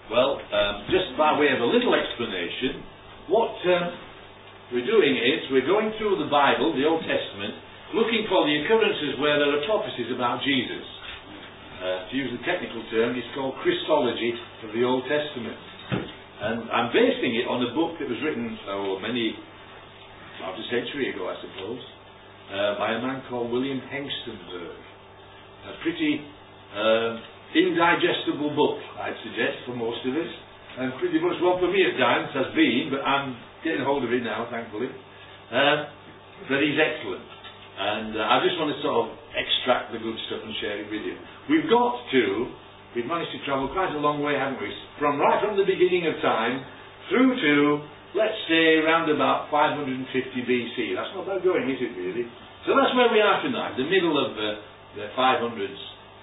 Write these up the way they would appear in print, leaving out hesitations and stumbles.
Well, just by way of a little explanation, what we're doing is we're going through the Bible, the Old Testament, looking for the occurrences where there are prophecies about Jesus. To use the technical term, it's called Christology of the Old Testament. And I'm basing it on a book that was written about a century ago, I suppose, by a man called William Hengstenberg. A pretty indigestible book, I'd suggest, for most of us, and pretty much one for me at times has been, but I'm getting hold of it now, thankfully. But he's excellent, and I just want to sort of extract the good stuff and share it with you. We've managed to travel quite a long way, haven't we? Right from the beginning of time through to, let's say, round about 550 BC. That's not bad going, is it, really? So that's where we are tonight, the middle of the 500s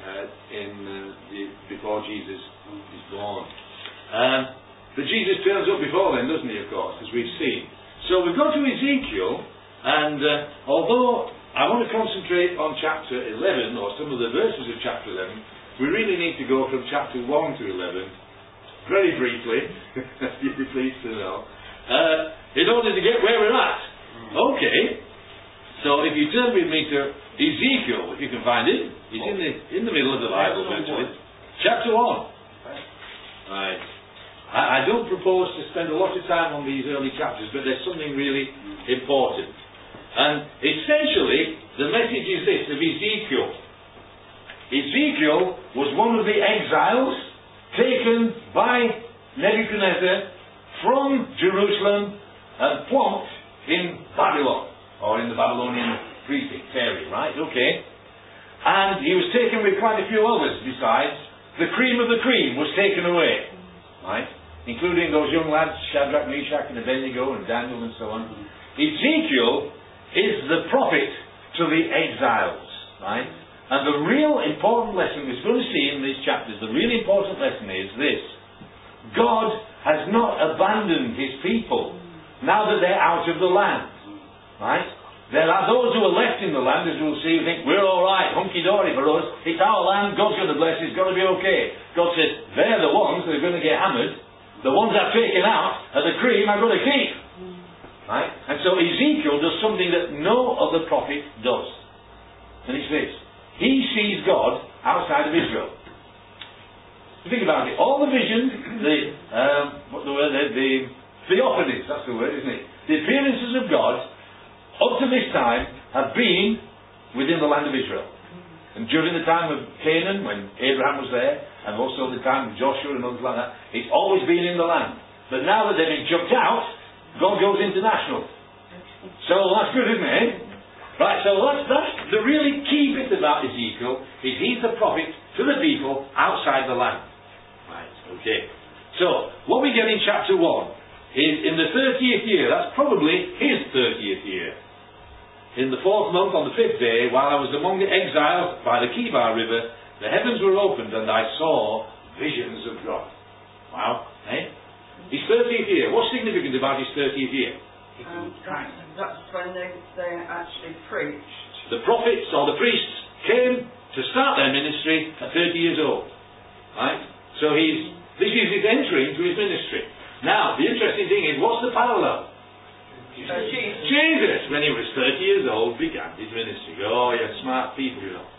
before Jesus is born. But Jesus turns up before then, doesn't he, of course, as we've seen. So we've got to Ezekiel, and although I want to concentrate on chapter 11, or some of the verses of chapter 11, we really need to go from chapter 1 to 11, very briefly, you'd be pleased to know, in order to get where we're at. Okay, so if you turn with me to Ezekiel, if you can find it, it's in the middle of the Bible, virtually. Chapter 1. Right. I don't propose to spend a lot of time on these early chapters, but there's something really important. And essentially, the message is this of Ezekiel. Ezekiel was one of the exiles taken by Nebuchadnezzar from Jerusalem and plonked in Babylon, or in the Babylonian precinct area, right? Okay. And he was taken with quite a few others besides. The cream of the cream was taken away, right? Including those young lads, Shadrach, Meshach and Abednego and Daniel and so on. Ezekiel is the prophet to the exiles, right? And the real important lesson we're going to see in these chapters, the really important lesson is this: God has not abandoned his people now that they're out of the land, right? There are those who are left in the land, as we'll see, who think, we're alright, hunky-dory for us, it's our land, God's going to bless it, it's going to be okay. God says, they're the ones that are going to get hammered, the ones I've taken out are the cream I'm going to keep. Right? And so Ezekiel does something that no other prophet does. And it's this: he sees God outside of Israel. Think about it. All the visions, the theophanies, that's the word, isn't it? The appearances of God up to this time have been within the land of Israel. And during the time of Canaan, when Abraham was there, and also the time of Joshua and others like that, it's always been in the land. But now that they've been chucked out, God goes international. So that's good, isn't it? Right, so that's the really key bit about Ezekiel, is he's the prophet to the people outside the land. Right, okay. So, what we get in chapter 1 is in the 30th year, that's probably his 30th year. In the 4th month, on the 5th day, while I was among the exiles by the Kibar River, the heavens were opened and I saw visions of God. Wow, eh? His 30th year. What's significant about his 30th year? That's when they actually preached. The prophets or the priests came to start their ministry at 30 years old. Right? So this is his entry into his ministry. Now, the interesting thing is, what's the parallel? Jesus, when he was 30 years old, began his ministry. Oh, you're smart people, you know.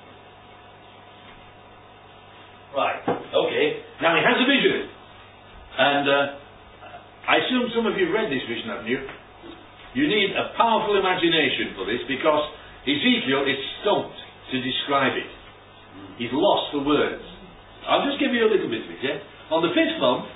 Right, okay. Now he has a vision. And I assume some of you have read this vision, haven't you? You need a powerful imagination for this, because Ezekiel is stumped to describe it. He's lost for words. I'll just give you a little bit of it, yeah? On the 5th month,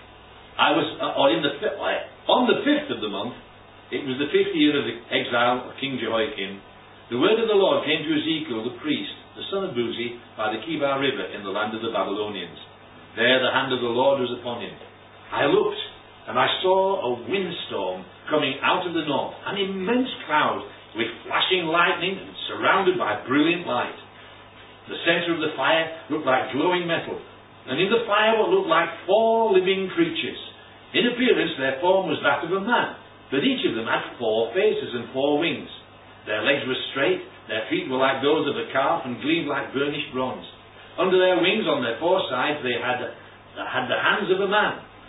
on the 5th of the month, it was the 5th year of the exile of King Jehoiakim, the word of the Lord came to Ezekiel the priest, the son of Buzi, by the Kibar River in the land of the Babylonians. There the hand of the Lord was upon him. I looked, and I saw a windstorm coming out of the north, an immense cloud with flashing lightning and surrounded by brilliant light. The centre of the fire looked like glowing metal, and in the fire what looked like 4 living creatures. In appearance their form was that of a man, but each of them had 4 faces and 4 wings. Their legs were straight, their feet were like those of a calf and gleamed like burnished bronze. Under their wings on their 4 sides they had the hands of a man,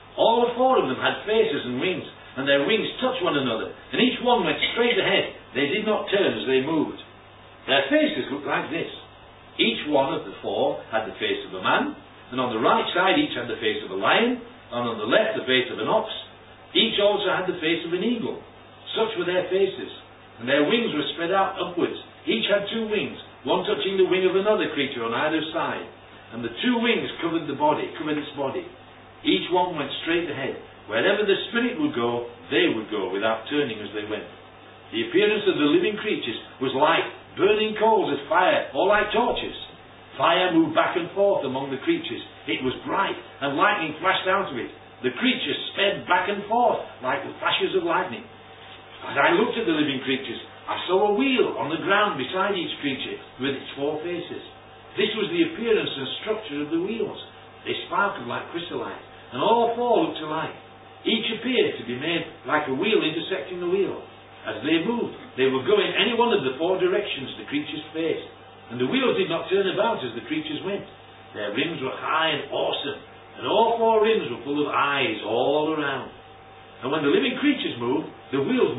All the four of them had faces and wings, and their wings touched one another, and each one went straight ahead. They did not turn as they moved. Their faces looked like this. Each one of the four had the face of a man, and on the right side each had the face of a lion, and on the left the face of an ox. Each also had the face of an eagle. Such were their faces, and their wings were spread out upwards. Each had two wings, one touching the wing of another creature on either side, and the two wings covered its body. Each one went straight ahead. Wherever the Spirit would go, they would go, without turning as they went. The appearance of the living creatures was like burning coals of fire, or like torches. Fire moved back and forth among the creatures. It was bright, and lightning flashed out of it. The creatures sped back and forth like the flashes of lightning. As I looked at the living creatures, I saw a wheel on the ground beside each creature with its four faces. This was the appearance and structure of the wheels. They sparkled like chrysolite, and all four looked alike. Each appeared to be made like a wheel intersecting the wheel. As they moved, they would go in any one of the four directions the creatures faced, and the wheels did not turn about as the creatures went. Their rims were high and awesome, and all four rims were full of eyes all around. And when the living creatures moved, the wheels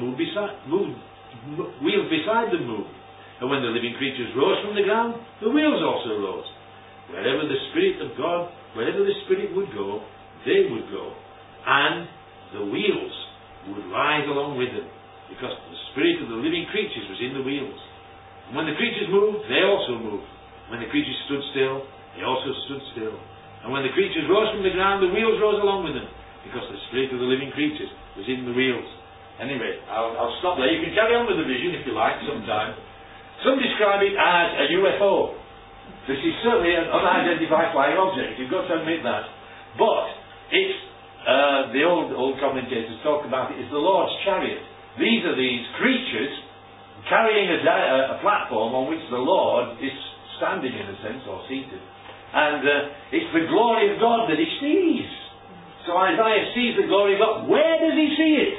wheels beside them moved. And when the living creatures rose from the ground, the wheels also rose. Wherever the Spirit would go, they would go. And the wheels would rise along with them, because the spirit of the living creatures was in the wheels. And when the creatures moved, they also moved. When the creatures stood still, they also stood still. And when the creatures rose from the ground, the wheels rose along with them, because the spirit of the living creatures was in the wheels. Anyway, I'll stop there. You can carry on with the vision if you like sometime. Some describe it as a UFO. This is certainly an unidentified flying object. You've got to admit that. But it's the old commentators talk about it as the Lord's chariot. These are these creatures carrying a platform on which the Lord is standing, in a sense, or seated. And it's the glory of God that he sees. So Isaiah sees the glory of God. Where does he see it?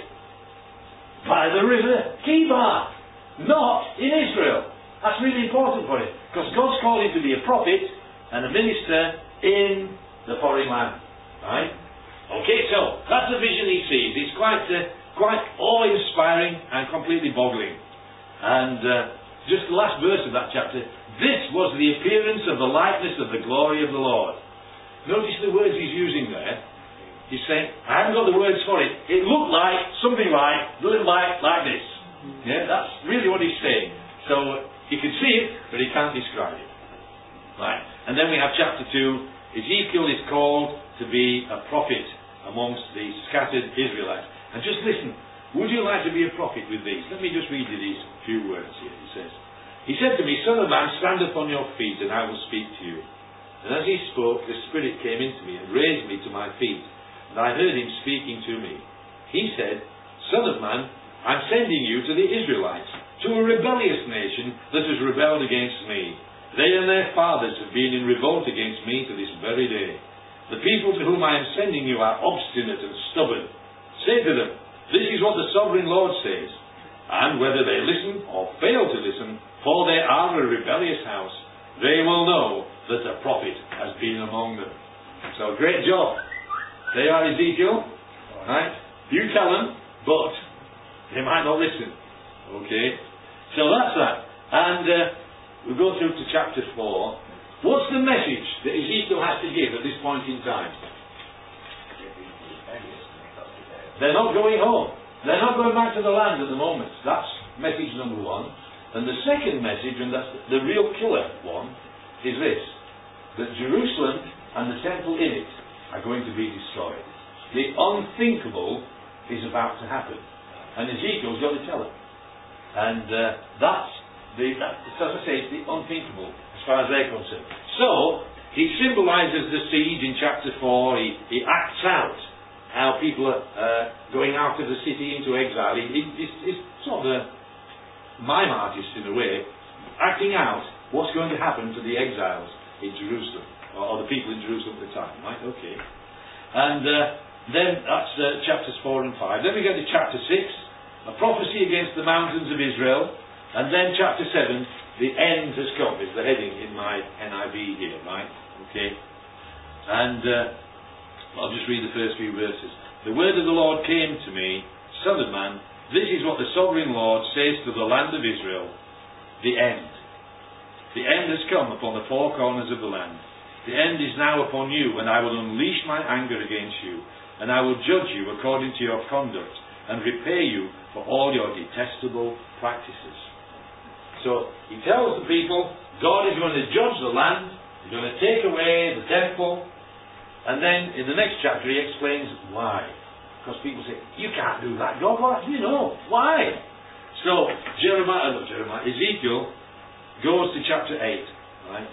By the river Kibar, not in Israel. That's really important for him, because God's called him to be a prophet and a minister in the foreign land. Right? Okay, so that's the vision he sees. It's quite awe-inspiring and completely boggling. And just the last verse of that chapter, this was the appearance of the likeness of the glory of the Lord. Notice the words he's using there. He's saying, I haven't got the words for it. It looked like, something like, like this. Yeah, that's really what he's saying. So, he can see it, but he can't describe it. Right. And then we have chapter 2. Ezekiel is called to be a prophet amongst the scattered Israelites. And just listen, would you like to be a prophet with these? Let me just read you these few words here. He said to me, Son of man, stand upon your feet, and I will speak to you. And as he spoke, the Spirit came into me and raised me to my feet, and I heard him speaking to me. He said, Son of man, I'm sending you to the Israelites, to a rebellious nation that has rebelled against me. They and their fathers have been in revolt against me to this very day. The people to whom I am sending you are obstinate and stubborn. Say to them, this is what the sovereign Lord says. And whether they listen or fail to listen, for they are a rebellious house, they will know that a prophet has been among them. So great job. They are Ezekiel, right? You tell them, but they might not listen. Okay? So that's that. And we'll go through to chapter 4. What's the message that Ezekiel has to give at this point in time? They're not going home. They're not going back to the land at the moment. That's message number 1. And the second message, and that's the real killer one, is this. That Jerusalem and the temple in it are going to be destroyed. The unthinkable is about to happen. And Ezekiel's got to tell it. And that's, as I say, it's the unthinkable as far as they're concerned. So, he symbolises the siege in chapter 4. He acts out how people are going out of the city into exile. He's sort of a mime artist in a way, acting out what's going to happen to the exiles in Jerusalem, or the people in Jerusalem at the time, right? Okay. And then that's chapters 4 and 5. Then we go to chapter 6, a prophecy against the mountains of Israel. And then chapter 7, the end has come, is the heading in my NIV here, right? Okay. And I'll just read the first few verses. The word of the Lord came to me, Son of man, this is what the sovereign Lord says to the land of Israel, the end. The end has come upon the four corners of the land. The end is now upon you, and I will unleash my anger against you, and I will judge you according to your conduct, and repay you for all your detestable practices. So, he tells the people, God is going to judge the land, he's going to take away the temple, and then in the next chapter he explains why. Because people say, you can't do that, God, what? You know, why? So, Ezekiel goes to chapter 8, right?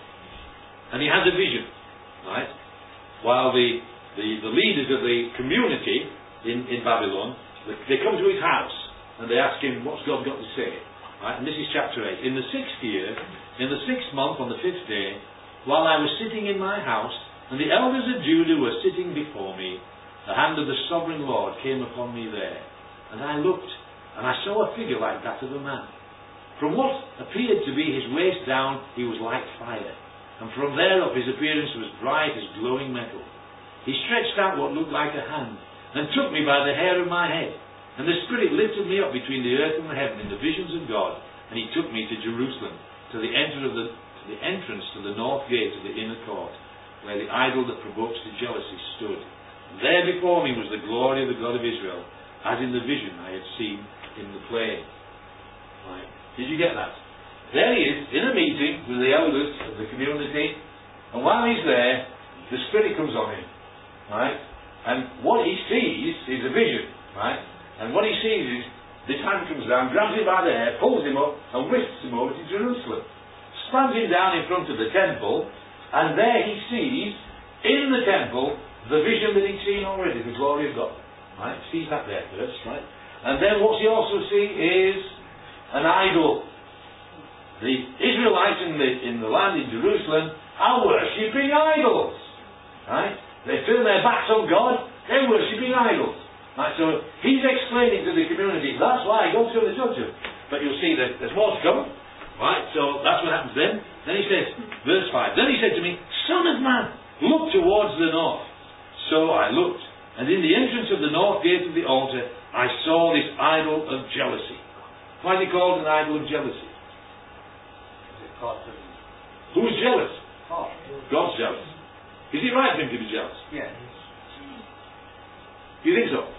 And he has a vision, right? While the leaders of the community in Babylon, they come to his house, and they ask him, what's God got to say? Right? And this is chapter 8. In the 6th year, in the 6th month, on the 5th day, while I was sitting in my house, and the elders of Judah were sitting before me, the hand of the sovereign Lord came upon me there. And I looked, and I saw a figure like that of a man. From what appeared to be his waist down, he was like fire. And from there up his appearance was bright as glowing metal. He stretched out what looked like a hand, and took me by the hair of my head. And the Spirit lifted me up between the earth and the heaven in the visions of God, and he took me to Jerusalem, to the entrance to the north gate of the inner court, where the idol that provokes to jealousy stood. And there before me was the glory of the God of Israel, as in the vision I had seen in the plain. Right. Did you get that? There he is, in a meeting with the elders of the community, and while he's there, the Spirit comes on him. Right? And what he sees is a vision. Right? And what he sees is, this hand comes down, grabs him by the hair, pulls him up, and whisks him over to Jerusalem. Stands him down in front of the temple, and there he sees, in the temple, the vision that he'd seen already, the glory of God. Right? Sees that there first, right? And then what he also sees is an idol. The Israelites in the land in Jerusalem are worshipping idols. Right? They turn their backs on God, they're worshipping idols. Right? So he's explaining to the community, that's why God's going to judge them. But you'll see that there's more to come. Right? So that's what happens then. Then he says, verse 5, then he said to me, Son of man, look towards the north. So I looked, and in the entrance of the north gate of the altar, I saw this idol of jealousy. Why is it called an idol of jealousy? Who's jealous? God's jealous. Is it right for him to be jealous? Yes. You think so?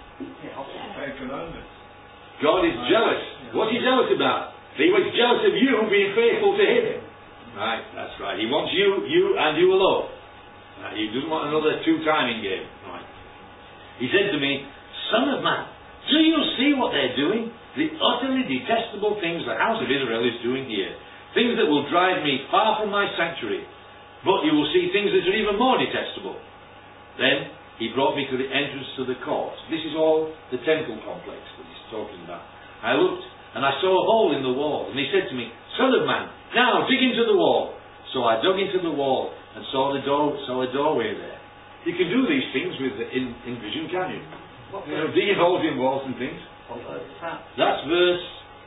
God is jealous. What's he jealous about? He was jealous of you being faithful to him. Right, that's right. He wants you and you alone. He doesn't want another two-timing game. Right. He said to me, Son of man, do you see what they're doing? The utterly detestable things the house of Israel is doing here. Things that will drive me far from my sanctuary. But you will see things that are even more detestable. Then he brought me to the entrance to the court. This is all the temple complex that he's talking about. I looked, and I saw a hole in the wall. And he said to me, Son of man, now dig into the wall. So I dug into the wall and saw a doorway there. You can do these things in vision, can you? Digging holes in walls and things. That's verse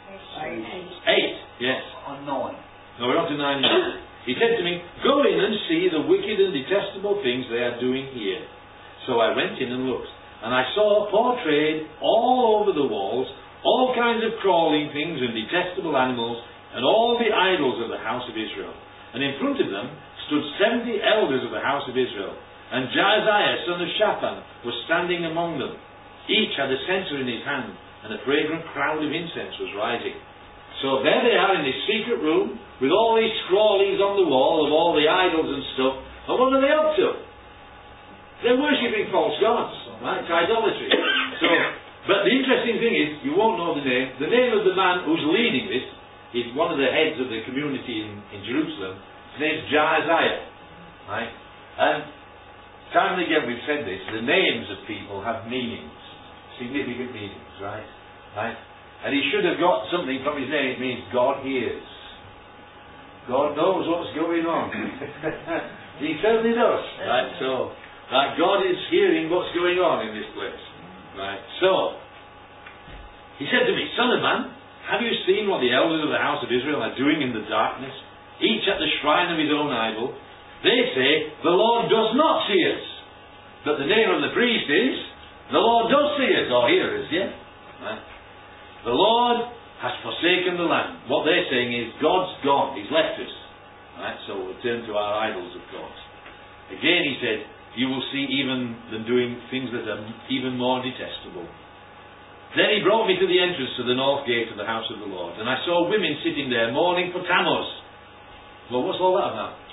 8. Yes. On 9. No, we're on to 9 now. He said to me, Go in and see the wicked and detestable things they are doing here. So I went in and looked, and I saw portrayed all over the walls all kinds of crawling things and detestable animals, and all the idols of the house of Israel. And in front of them stood 70 elders of the house of Israel. And Jaazaniah, son of Shaphan, was standing among them. Each had a censer in his hand, and a fragrant cloud of incense was rising. So there they are in this secret room, with all these scrawlings on the wall of all the idols and stuff. And what are they up to? They're worshipping false gods. Right? It's idolatry. But the interesting thing is, you won't know the name. The name of the man who's leading this is one of the heads of the community in Jerusalem. His name's Jaazaniah. Right? And time and again we've said this, the names of people have meanings. Significant meanings, right? Right? And he should have got something from his name. It means God hears. God knows what's going on. He certainly does. Right? So, that God is hearing what's going on in this place. Right? So, he said to me, Son of man, have you seen what the elders of the house of Israel are doing in the darkness? Each at the shrine of his own idol. They say, the Lord does not see us. But the name of the priest is, the Lord does see us, or hear us, yeah? Right? The Lord has forsaken the land. What they're saying is, God's gone, He's left us. Right? So we'll turn to our idols, of course. Again He said, you will see even them doing things that are even more detestable. Then He brought me to the entrance to the north gate of the house of the Lord, and I saw women sitting there mourning for Tammuz. Well, what's all that about?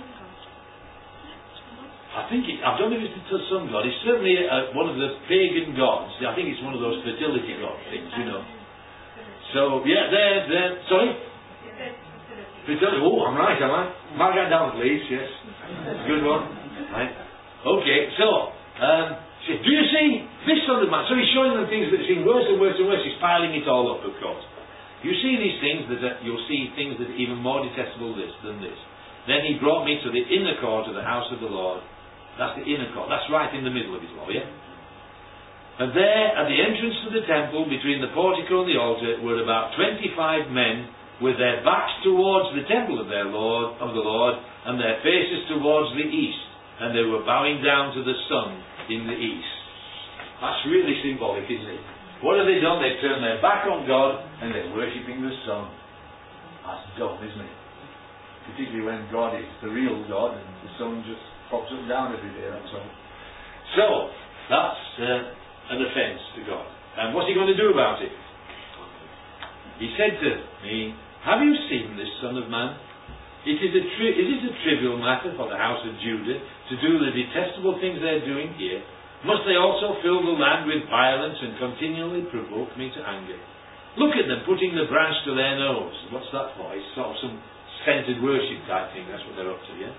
I don't know if it's the sun god. It's certainly one of the pagan gods. I think it's one of those fertility god things, you know. So, yeah, there. Sorry? Fertility. Oh, I'm right, am I? Mark that down, please. Yes. Good one. Right. Okay, so, do you see this sort of man? So he's showing them things that seem worse and worse and worse. He's piling it all up, of course. You see these things, you'll see things that are even more detestable than this. Then he brought me to the inner court of the house of the Lord. That's the inner court. That's right in the middle of it all, yeah? And there, at the entrance to the temple, between the portico and the altar, were about 25 men with their backs towards the temple of the Lord, and their faces towards the east. And they were bowing down to the sun in the east. That's really symbolic, isn't it? What have they done? They've turned their back on God and they're worshipping the sun. That's dumb, isn't it? Particularly when God is the real God and the sun just pops up and down every day, that's all. So, that's an offence to God. And what's He going to do about it? He said to me, have you seen this, Son of Man? Is it a trivial matter for the house of Judah to do the detestable things they're doing here? Must they also fill the land with violence and continually provoke me to anger? Look at them putting the branch to their nose. What's that for? It's sort of some scented worship type thing. That's what they're up to, yeah?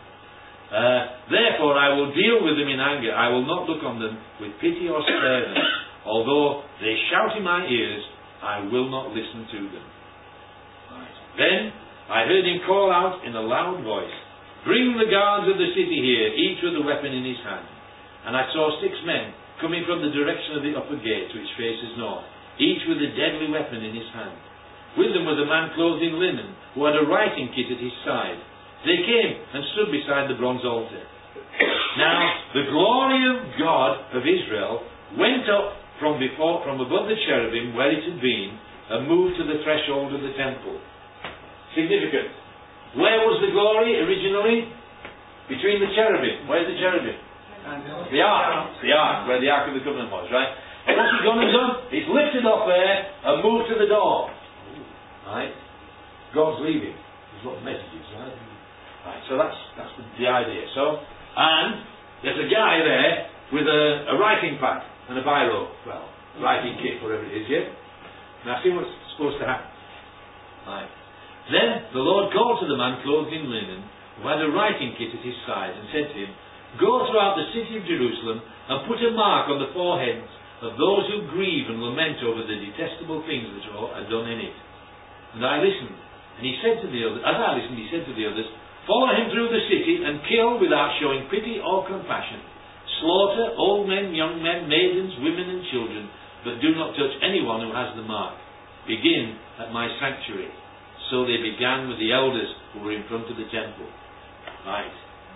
Therefore I will deal with them in anger. I will not look on them with pity or spare them. Although they shout in my ears, I will not listen to them. Right. Then I heard him call out in a loud voice, bring the guards of the city here, each with a weapon in his hand. And I saw 6 men coming from the direction of the upper gate, which faces north, each with a deadly weapon in his hand. With them was a man clothed in linen, who had a writing kit at his side. They came and stood beside the bronze altar. Now the glory of God of Israel went up from above the cherubim where it had been, and moved to the threshold of the temple. Significant. Where was the glory originally? Between the cherubim. Where's the cherubim? The ark. The ark, where the Ark of the Covenant was, right? And what's He gone and done? He's lifted up there and moved to the door. Right? God's leaving. There's a lot of messages, right? Right, so that's the idea. So, and there's a guy there with a writing pad and a biro. Well, writing kit, whatever it is, yeah? Now see what's supposed to happen. Right. Then the Lord called to the man clothed in linen, who had a writing kit at his side, and said to him, go throughout the city of Jerusalem, and put a mark on the foreheads of those who grieve and lament over the detestable things that are done in it. And I listened, and he said to the others, as I listened, he said to the others, follow him through the city, and kill without showing pity or compassion. Slaughter old men, young men, maidens, women and children, but do not touch anyone who has the mark. Begin at my sanctuary. So they began with the elders who were in front of the temple. Right.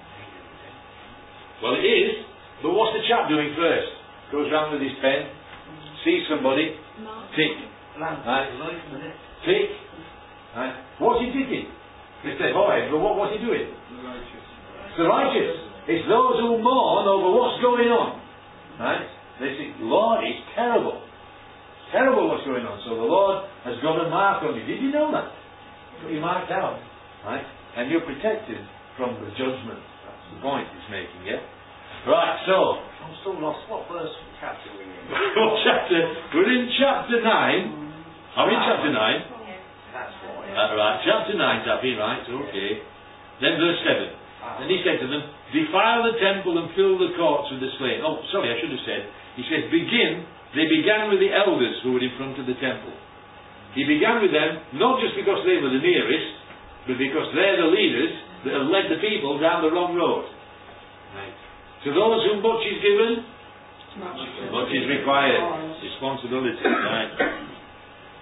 Well, it is, but what's the chap doing first? Goes round with his pen, sees somebody, tick. Right. Tick. Right. What's he ticking? It's the void, but what's he doing? It's the righteous. It's those who mourn over what's going on. Right? They say, Lord, it's terrible. Terrible what's going on. So the Lord has got a mark on you. Did you know that? You're marked out, right? And you're protected from the judgment. That's the point he's making, yeah? Right, so I'm still lost. What verse and chapter are we in? We're in chapter 9. Are we in chapter 9? That's what. Right, chapter 9, Taffy, right, okay. Then verse 7. And he said to them, defile the temple and fill the courts with the slain. Oh, sorry, I should have said. He said, they began with the elders who were in front of the temple. He began with them, not just because they were the nearest, but because they're the leaders that have led the people down the wrong road. Right. To those whom much is given, much is required. Responsibility. Right.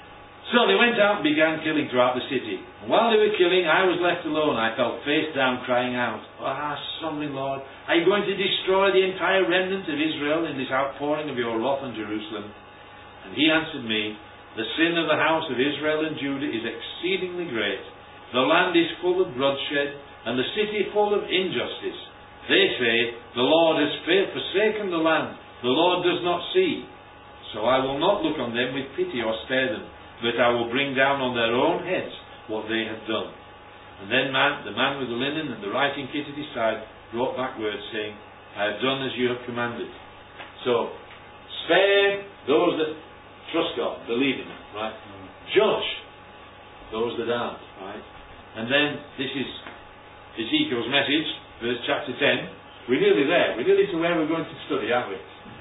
So they went out and began killing throughout the city. And while they were killing, I was left alone. I fell face down, crying out, sovereign Lord, are you going to destroy the entire remnant of Israel in this outpouring of your wrath on Jerusalem? And he answered me, the sin of the house of Israel and Judah is exceedingly great. The land is full of bloodshed, and the city full of injustice. They say, the Lord has forsaken the land. The Lord does not see. So I will not look on them with pity or spare them, but I will bring down on their own heads what they have done. And then the man with the linen and the writing kit at his side brought back word, saying, I have done as you have commanded. So, spare those that trust God, believe in Him, right? Judge those that aren't, right? And then, this is Ezekiel's message, verse chapter 10. We're nearly there. We're nearly to where we're going to study, aren't we?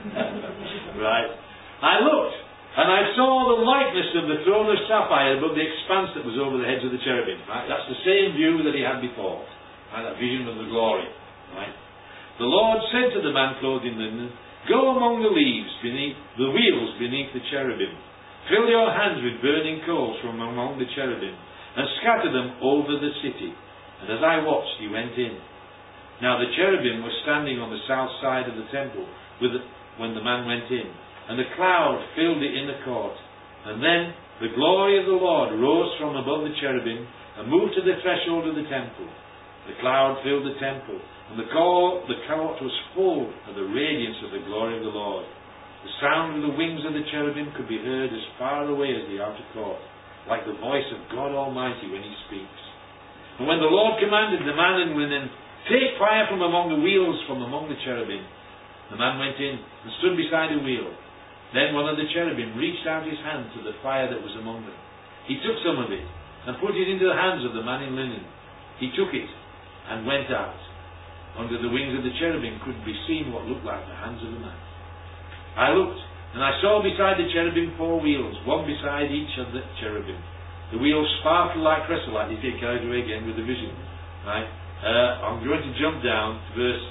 Right? I looked, and I saw the likeness of the throne of sapphire above the expanse that was over the heads of the cherubim. Right? That's the same view that he had before. Right? That vision of the glory. Right? The Lord said to the man clothed in linen, go among the leaves beneath the wheels beneath the cherubim. Fill your hands with burning coals from among the cherubim, and scatter them over the city. And as I watched, he went in. Now the cherubim were standing on the south side of the temple when the man went in, and the cloud filled the inner court. And then the glory of the Lord rose from above the cherubim and moved to the threshold of the temple. The cloud filled the temple, and the court was full of the radiance of the glory of the Lord. The sound of the wings of the cherubim could be heard as far away as the outer court, like the voice of God Almighty when He speaks. And when the Lord commanded the man in linen, take fire from among the wheels from among the cherubim, the man went in and stood beside a wheel. Then one of the cherubim reached out his hand to the fire that was among them. He took some of it and put it into the hands of the man in linen. He took it and went out. Under the wings of the cherubim could be seen what looked like the hands of a man. I looked, and I saw beside the cherubim 4 wheels, one beside each of the cherubim. The wheels sparkled like chrysolite. You get carried away again with the vision. Right? I'm going to jump down to verse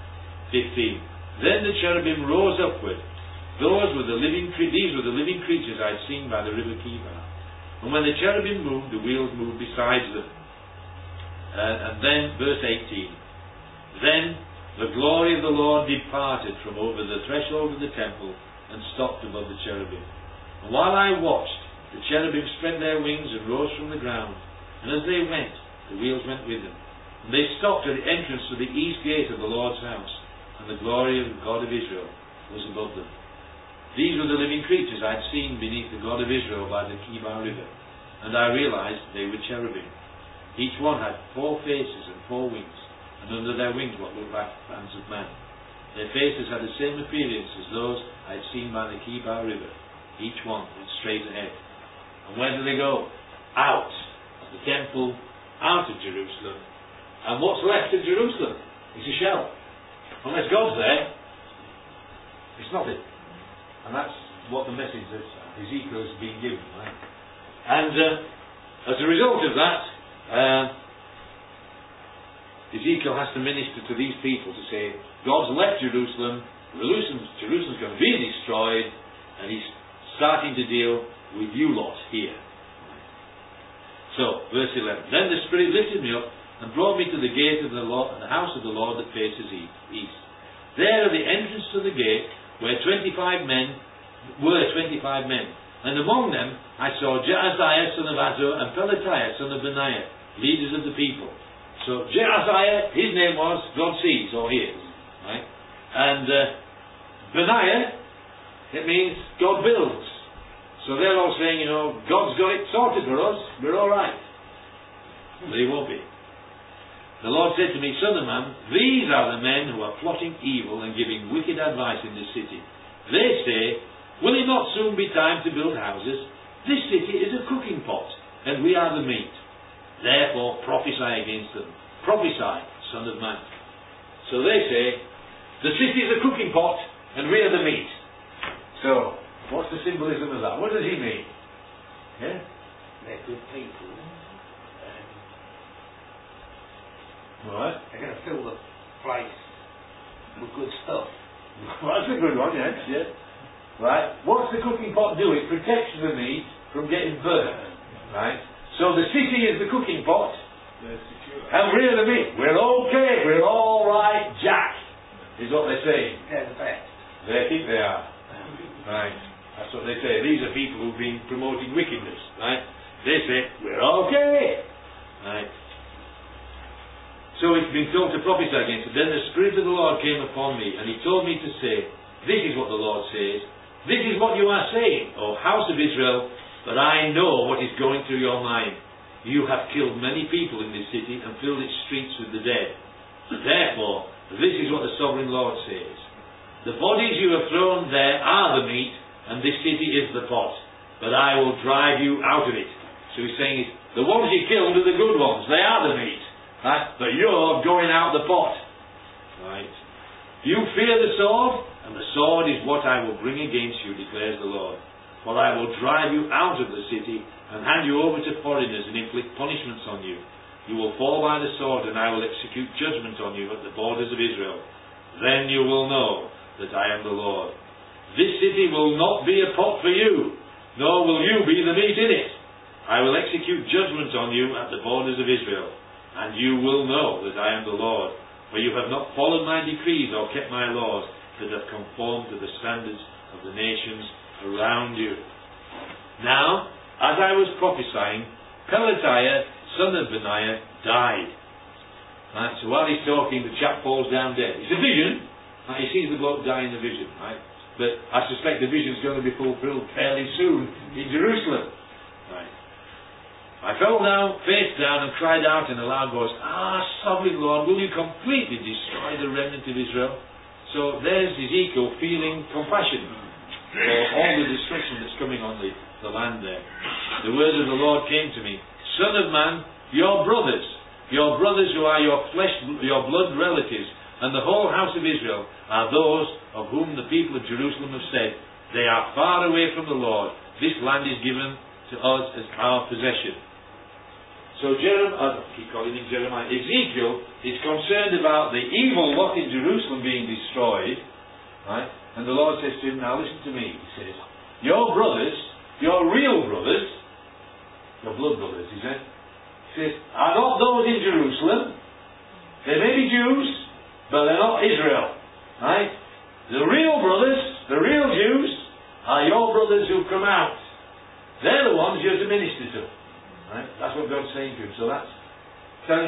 15. Then the cherubim rose upward. These were the living creatures I had seen by the river Kibar. And when the cherubim moved, the wheels moved beside them. And then, verse 18. Then the glory of the Lord departed from over the threshold of the temple and stopped above the cherubim. And while I watched, the cherubim spread their wings and rose from the ground. And as they went, the wheels went with them. And they stopped at the entrance to the east gate of the Lord's house. And the glory of the God of Israel was above them. These were the living creatures I had seen beneath the God of Israel by the Kibar River. And I realized they were cherubim. Each one had 4 faces and 4 wings, and under their wings what looked like hands of man. Their faces had the same appearance as those I had seen by the Kibar River. Each one went straight ahead. And where do they go? Out of the temple, out of Jerusalem. And what's left of Jerusalem? It's a shell. Unless God's there, it's nothing. And that's what the message that Ezekiel has been given. Right? And as a result of that, Ezekiel has to minister to these people to say, God's left Jerusalem, Jerusalem's going to be destroyed, and He's starting to deal with you lot here. So, verse 11. Then the Spirit lifted me up and brought me to the gate of the Lord, the house of the Lord that faces east. There at the entrance to the gate were 25 men, and among them I saw Jaaziah son of Azur and Pelatiah son of Benaiah, leaders of the people. So Jaaziah, his name was God sees or hears, right? And Benaiah, it means God builds. So they're all saying, God's got it sorted for us, we're all right. But He won't be. The Lord said to me, Son of man, these are the men who are plotting evil and giving wicked advice in this city. They say, will it not soon be time to build houses? This city is a cooking pot, and we are the meat. Therefore prophesy against them. Prophesy, Son of man. So they say, the city is a cooking pot, and we are the meat. So, what's the symbolism of that? What does he mean? Yeah? They're good people. Right. They're going to fill the place with good stuff. Well, that's a good one, yes. Right. What's the cooking pot do? It protects the meat from getting burned. Right? So the city is the cooking pot. They're secure. And we're the meat. We're okay. We're all right, Jack. Is what they're saying. They're the best. They think they are. Right. That's what they say. These are people who've been promoting wickedness. Right? They say, we're okay. Right. So it's been told to prophesy against it. Then the Spirit of the Lord came upon me, and He told me to say, this is what the Lord says. This is what you are saying, O house of Israel, but I know what is going through your mind. You have killed many people in this city and filled its streets with the dead. Therefore, this is what the sovereign Lord says. The bodies you have thrown there are the meat, and this city is the pot. But I will drive you out of it. So he's saying, the ones you killed are the good ones. They are the meat. Right? But you're going out the pot. Right? You fear the sword, and the sword is what I will bring against you, declares the Lord. For I will drive you out of the city, and hand you over to foreigners, and inflict punishments on you. You will fall by the sword, and I will execute judgment on you at the borders of Israel. Then you will know that I am the Lord. This city will not be a pot for you, nor will you be the meat in it. I will execute judgment on you at the borders of Israel, and you will know that I am the Lord, for you have not followed my decrees or kept my laws that have conformed to the standards of the nations around you. Now, as I was prophesying, Pelatiah, son of Benaiah, died. Right, so while he's talking, the chap falls down dead. It's a vision. Right, he sees the bloke die in the vision. Right? But I suspect the vision's going to be fulfilled fairly soon in Jerusalem. Right. I fell down, face down, and cried out in a loud voice, sovereign Lord, will you completely destroy the remnant of Israel? So there's Ezekiel feeling compassion for all the destruction that's coming on the land there. The word of the Lord came to me, Son of man, your brothers who are your flesh, your blood relatives, and the whole house of Israel are those of whom the people of Jerusalem have said, they are far away from the Lord. This land is given to us as our possession. So Jeremiah, Ezekiel is concerned about the evil lot in Jerusalem being destroyed, right? And the Lord says to him, now listen to me. He says, your brothers, your real brothers, your blood brothers, he said, are not those in Jerusalem. They may be Jews, but they're not Israel, right? The real brothers, the real Jews, are your brothers who've come out. They're the ones you're to minister to. Right? That's what God's saying to him. So that's telling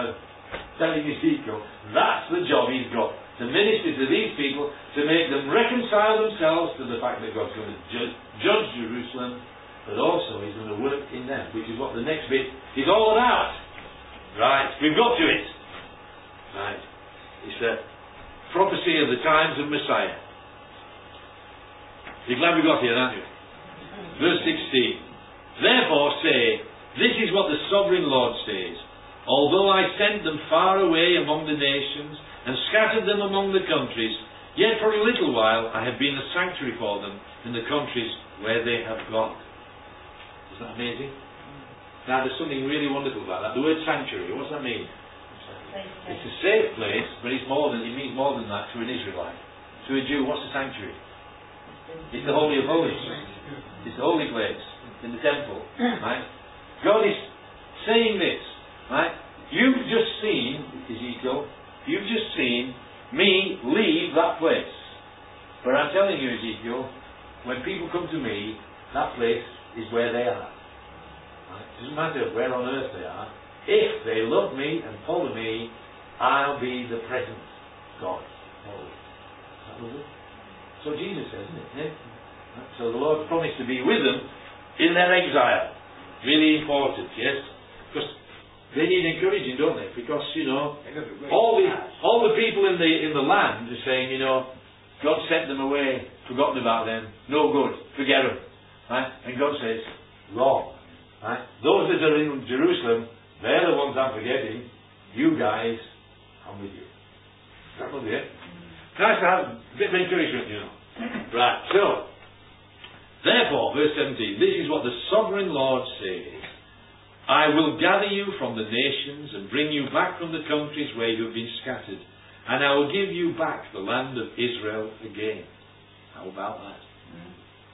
Ezekiel, that's the job he's got. To minister to these people, to make them reconcile themselves to the fact that God's going to judge Jerusalem, but also he's going to work in them, which is what the next bit is all about. Right? We've got to it. Right? It's the prophecy of the times of Messiah. You're glad we got here, aren't you? Verse 16. Therefore say, this is what the sovereign Lord says. Although I sent them far away among the nations, and scattered them among the countries, yet for a little while I have been a sanctuary for them in the countries where they have gone. Isn't that amazing? Now there's something really wonderful about that. The word sanctuary, what does that mean? It's a safe place, but it means more than that to an Israelite. To a Jew, what's a sanctuary? It's the Holy of Holies. It's the holy place in the temple. Right? God is saying this. Right? You've just seen, Ezekiel, you've just seen me leave that place. But I'm telling you, Ezekiel, when people come to me, that place is where they are. Right? It doesn't matter where on earth they are. If they love me and follow me, I'll be the present God. Is that lovely? So Jesus says, isn't it? Yeah? So the Lord promised to be with them in their exile. Really important, yes? Because they need encouraging, don't they? Because, all the people in the land are saying, God sent them away, forgotten about them, no good, forget them. Right? And God says, wrong. Right? Those that are in Jerusalem, they're the ones I'm forgetting. You guys, I'm with you. That will be it. Nice to have a bit of encouragement, Right, so, therefore, verse 17, this is what the sovereign Lord says. I will gather you from the nations and bring you back from the countries where you have been scattered, and I will give you back the land of Israel again. How about that?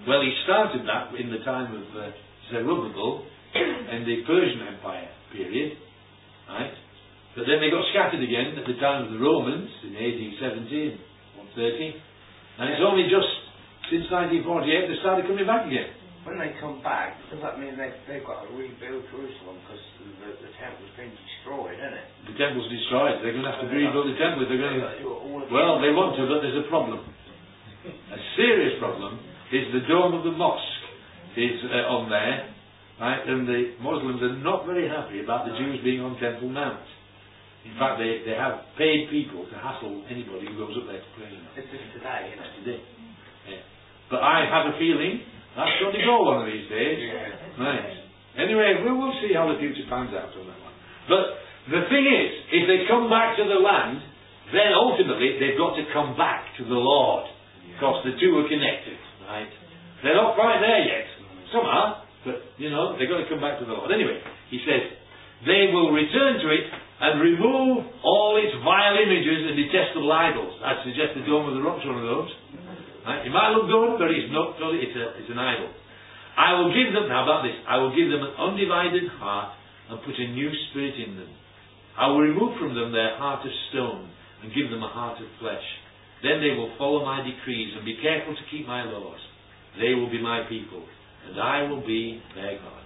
Well, he started that in the time of Zerubbabel in the Persian Empire period, right? But then they got scattered again at the time of the Romans in AD 70 and 130, and it's only just since 1948 they started coming back again. When they come back, does that mean they've got to rebuild Jerusalem because the temple's been destroyed, isn't it? The temple's destroyed. They're going to have to rebuild the temple. They're going to. Well, they want to, but there's a problem. A serious problem is the dome of the mosque is on there, right? And the Muslims are not very happy about the Jews being on Temple Mount. In fact, they have paid people to hassle anybody who goes up there to pray. This is today, isn't it? Today. Yeah. But I have a feeling that's going to go one of these days. Yeah. Right. Anyway, we'll see how the future pans out on that one. But the thing is, if they come back to the land, then ultimately they've got to come back to the Lord. Because the two are connected. Right? They're not quite there yet. Some are, but they've got to come back to the Lord. Anyway, he says, they will return to it and remove all its vile images and detestable idols. I suggest the Dome of the Rock's one of those. Right? It might look good, but it's not. It's an idol. I will give them, now about this, I will give them an undivided heart and put a new spirit in them. I will remove from them their heart of stone and give them a heart of flesh. Then they will follow my decrees and be careful to keep my laws. They will be my people, and I will be their God.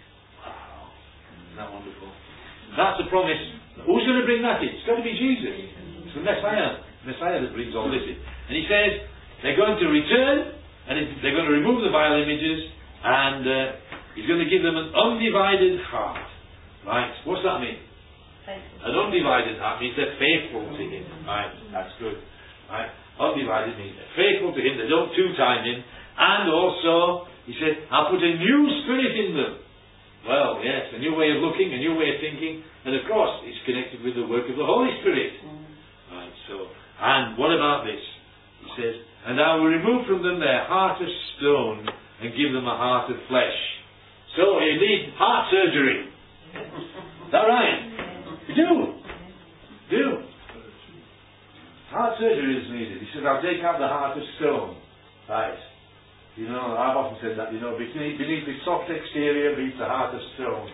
Wow. Isn't that wonderful? That's a promise. Who's going to bring that in? It's got to be Jesus. It's the Messiah that brings all this in. And he says, they're going to return, and they're going to remove the vile images, and he's going to give them an undivided heart. Right? What's that mean? An undivided heart means they're faithful to him. Right? That's good. Right? Undivided means they're faithful to him, they don't two-time him, and also, he said, I'll put a new spirit in them. Well, yes, a new way of looking, a new way of thinking, and of course, it's connected with the work of the Holy Spirit. Right, so, and what about this? He says, and I will remove from them their heart of stone and give them a heart of flesh. So, you need heart surgery. Is that right? You do. Heart surgery is needed. He says, I'll take out the heart of stone. Right. I've often said that, beneath the soft exterior beats the heart of stone.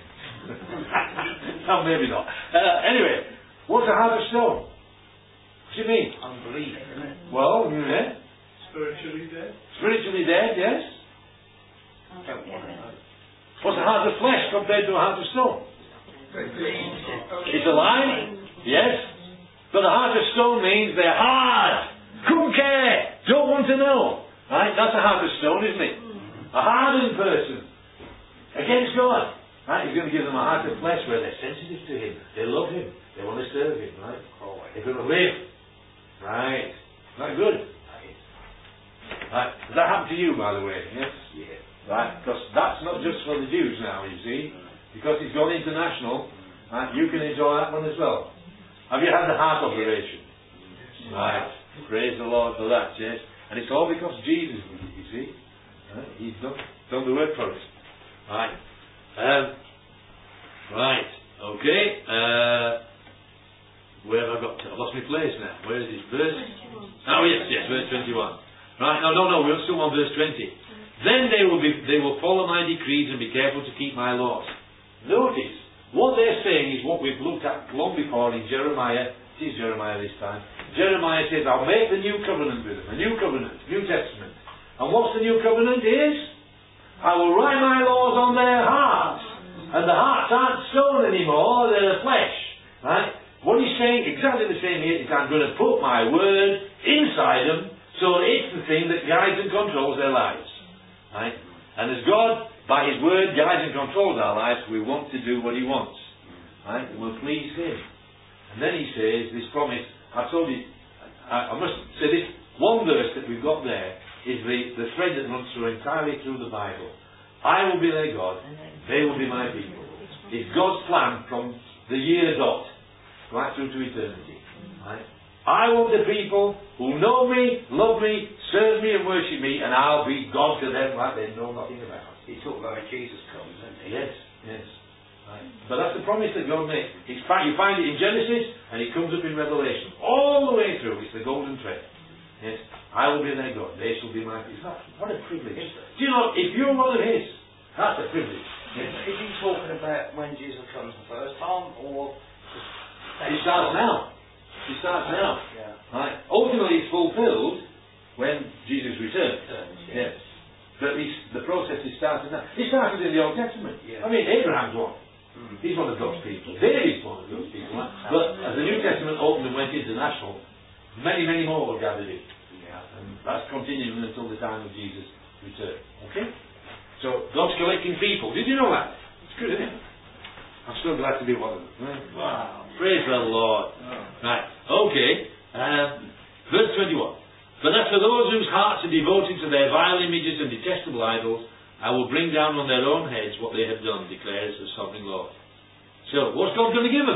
No, maybe not. Anyway, what's a heart of stone? What do you mean? Unbelief, isn't it? Well, yeah. Spiritually dead. Spiritually dead, yes. Don't want to know. What's a heart of flesh compared to a heart of stone? It's alive, yes. But a heart of stone means they're hard, couldn't care, don't want to know. Right? That's a heart of stone, isn't it? A hardened person against God. Right? He's going to give them a heart of flesh where they're sensitive to him. They love him. They want to serve him. Right? They're going to live. Right? Isn't that good? Right? Does that happen to you, by the way? Yes? Yeah. Right? Because that's not just for the Jews now, you see. Because it's gone international. Right? You can enjoy that one as well. Have you had the heart operation? Right. Praise the Lord for that, yes. And it's all because Jesus did it, you see. Right? He's done the work for us. Right. Right. Okay. Where have I got to? I've lost my place now. Where is this verse? 21. Oh yes, verse 21. Right. No, we're still on verse 20. Then they will follow my decrees and be careful to keep my laws. Notice, what they're saying is what we've looked at long before in Jeremiah. It is Jeremiah this time. Jeremiah says, I'll make the new covenant with them. A new covenant, New Testament. And what's the new covenant is? I will write my laws on their hearts. And the hearts aren't stone anymore, they're flesh. Right? What he's saying, exactly the same here, is I'm going to put my word inside them, so it's the thing that guides and controls their lives. Right? And as God, by his word, guides and controls our lives, we want to do what he wants. Right? And we'll please him. And then he says, this promise, I told you, I must say this one verse that we've got there is the thread that runs entirely through the Bible. I will be their God, they will be my people. It's God's plan from the year dot right through to eternity. Right? I want the people who know me, love me, serve me and worship me, and I'll be God to them like they know nothing about. He talked about when Jesus comes, isn't he? Yes. Right. But that's the promise that God made. You find it in Genesis, and it comes up in Revelation. All the way through, it's the golden thread. Yes. I will be their God. They shall be my people. What a privilege. Do you know, if you're one of his, that's a privilege. Yes. Is he talking about when Jesus comes the first time, or... It starts now. It starts now. Yeah. Right. Ultimately, it's fulfilled when Jesus returns. Yes. But the process is started now. It started in the Old Testament. Yeah. I mean, Abraham's one. He's one of God's people. David's one of God's people. But as the New Testament opened and went international, many, many more were gathered in. Yeah. And that's continuing until the time of Jesus' return. Okay? So, God's collecting people. Did you know that? It's good, isn't it? I'm so glad to be one of them. Wow. Praise the Lord. Right. Okay. Verse 21. But as for those whose hearts are devoted to their vile images and detestable idols, I will bring down on their own heads what they have done, declares the sovereign Lord. So, what's God going to give them?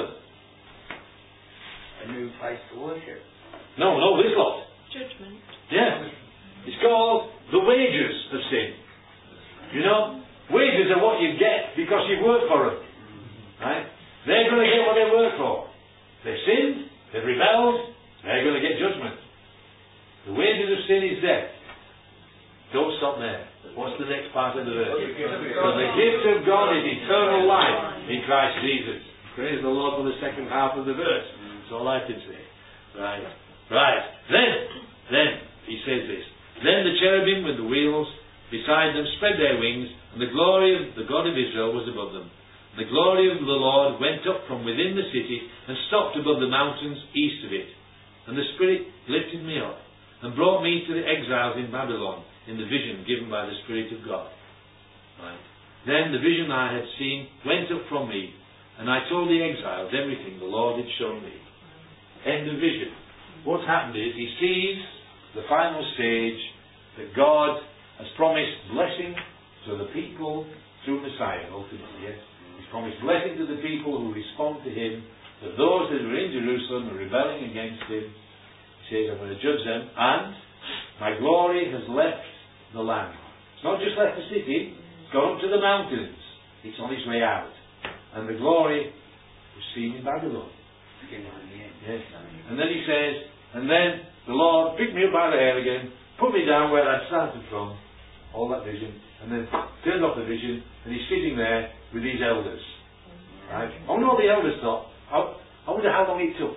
A new place to worship. No, this lot. Judgment. Yeah. It's called the wages of sin. You know, wages are what you get because you've worked for them. Right? They're going to get what they work for. They've sinned, they've rebelled, they're going to get judgment. The wages of sin is death. Don't stop there. What's the next part of the verse? So the gift of God is eternal life in Christ Jesus. Praise the Lord for the second half of the verse. That's all I can say. Right. Then, he says this. Then the cherubim with the wheels beside them spread their wings, and the glory of the God of Israel was above them. The glory of the Lord went up from within the city and stopped above the mountains east of it. And the Spirit lifted me up and brought me to the exiles in Babylon in the vision given by the Spirit of God. Right. Then the vision I had seen went up from me, and I told the exiles everything the Lord had shown me. End of vision. What's happened is he sees the final stage that God has promised blessing to the people through Messiah, ultimately. Yes? He's promised blessing to the people who respond to him, that those that are in Jerusalem are rebelling against him. He says, I'm going to judge them, and my glory has left the land. It's not just left the city, it's gone up to the mountains. It's on its way out. And the glory was seen in Babylon. Yes. And then he says, and then the Lord picked me up by the hair again, put me down where I'd started from, all that vision, and then turned off the vision, and he's sitting there with these elders. Right? I wonder what the elders thought. I wonder how long it took.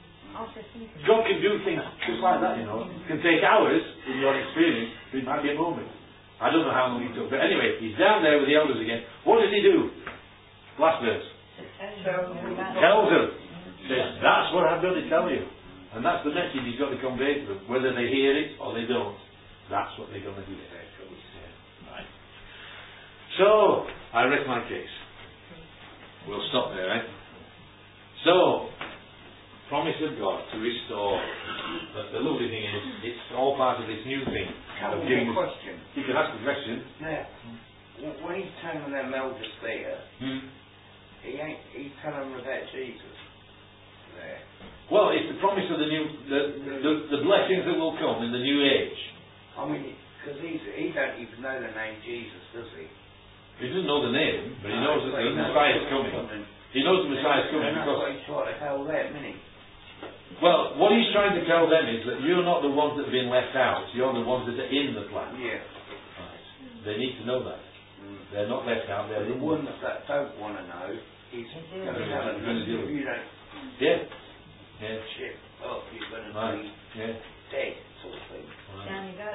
God can do things just like that, you know. It can take hours in your experience, but it might be a moment. I don't know how long it took. But anyway, he's down there with the elders again. What does he do? Last verse. Tells them. Says, that's what I've got to tell you. And that's the message he's got to convey to them. Whether they hear it or they don't, that's what they're going to do. Right. So, I rest my case. We'll stop there, right? So, promise of God to restore. But the lovely thing is, it's all part of this new thing. Of giving a question. You can ask a question. Now, when he's telling them elders there, he's telling them about Jesus there. Well, it's the promise of the new, the blessings that will come in the new age. I mean, because he don't even know the name Jesus, does he? He doesn't know the name, but he knows that the Messiah is coming. He knows the Messiah is coming and because... that's what he's trying to tell them, isn't he? Well, what he's trying to tell them is that you're not the ones that have been left out. You're the ones that are in the plan. Yeah. Right. They need to know that. They're not left out. They're the ones that don't want to know, he's going to tell them, if you don't... Yeah. Yeah. Shit up, you're going to Right. be dead, sort of thing. Right. Down you go.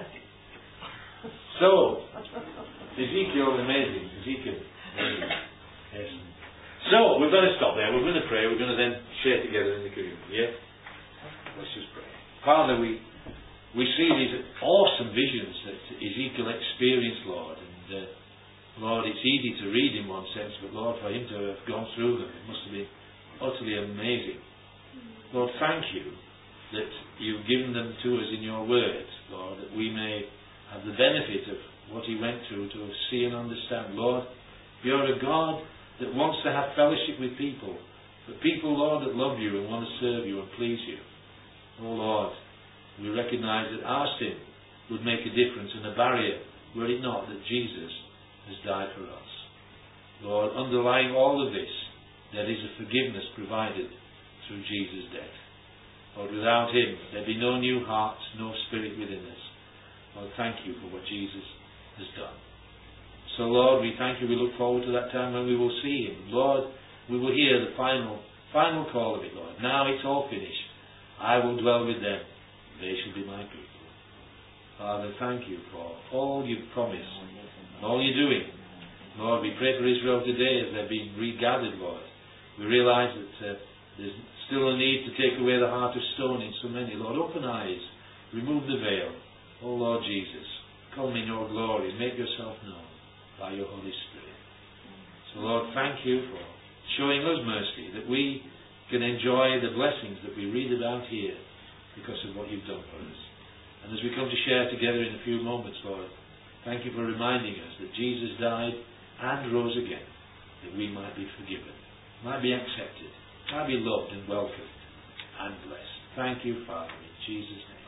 So, Ezekiel, amazing. Ezekiel, amazing. Yes. So, we're going to stop there. We're going to pray. We're going to then share together in the communion. Yeah? Let's just pray. Father, we see these awesome visions that Ezekiel experienced, Lord. And, Lord, it's easy to read in one sense, but Lord, for him to have gone through them, it must have been utterly amazing. Lord, thank you that you've given them to us in your word, Lord, that we may have the benefit of what he went through to see and understand. Lord, you're a God that wants to have fellowship with people, but people, Lord, that love you and want to serve you and please you. Oh Lord, we recognise that our sin would make a difference and a barrier, were it not that Jesus has died for us. Lord, underlying all of this, there is a forgiveness provided through Jesus' death. Lord, without Him, there'd be no new heart, no spirit within us. Lord, thank you for what Jesus has done. So, Lord, we thank you. We look forward to that time when we will see Him. Lord, we will hear the final call of it, Lord. Now it's all finished. I will dwell with them. They shall be my people. Father, thank you for all you've promised and all you're doing. Lord, we pray for Israel today as they're being regathered, Lord. We realise that there's still a need to take away the heart of stone in so many. Lord, open eyes. Remove the veil. Oh, Lord Jesus, come in your glory. Make yourself known by your Holy Spirit. So, Lord, thank you for showing us mercy, that we can enjoy the blessings that we read about here because of what you've done for us. And as we come to share together in a few moments, Lord, thank you for reminding us that Jesus died and rose again, that we might be forgiven, might be accepted, might be loved and welcomed and blessed. Thank you, Father, in Jesus' name.